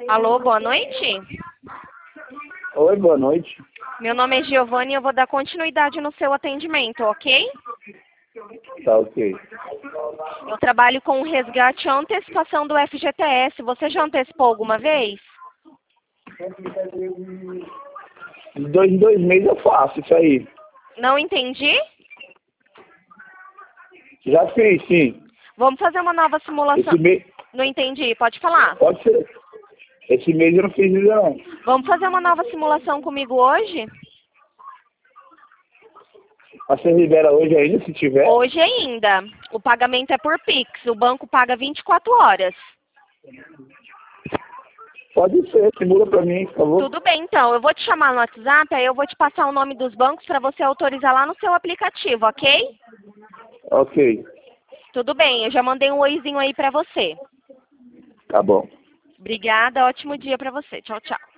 Alô, boa noite. Oi, boa noite. Meu nome é Giovanni e eu vou dar continuidade no seu atendimento, ok? Tá ok. Eu trabalho com resgate e antecipação do FGTS. Você já antecipou alguma vez? De 2 em 2 meses eu faço isso aí. Não entendi? Já fiz, sim. Vamos fazer uma nova simulação. Esse mês. Não entendi, pode falar. Pode ser. Esse mês eu não fiz ainda não. Vamos fazer uma nova simulação comigo hoje? Você libera hoje ainda, se tiver? Hoje ainda. O pagamento é por Pix. O banco paga 24 horas. Pode ser, simula pra mim, por favor. Tudo bem, então. Eu vou te chamar no WhatsApp, aí eu vou te passar o nome dos bancos para você autorizar lá no seu aplicativo, ok? Ok, Tudo bem, eu já mandei um oizinho aí para você. tá bom. Obrigada, ótimo dia para você. Tchau, tchau.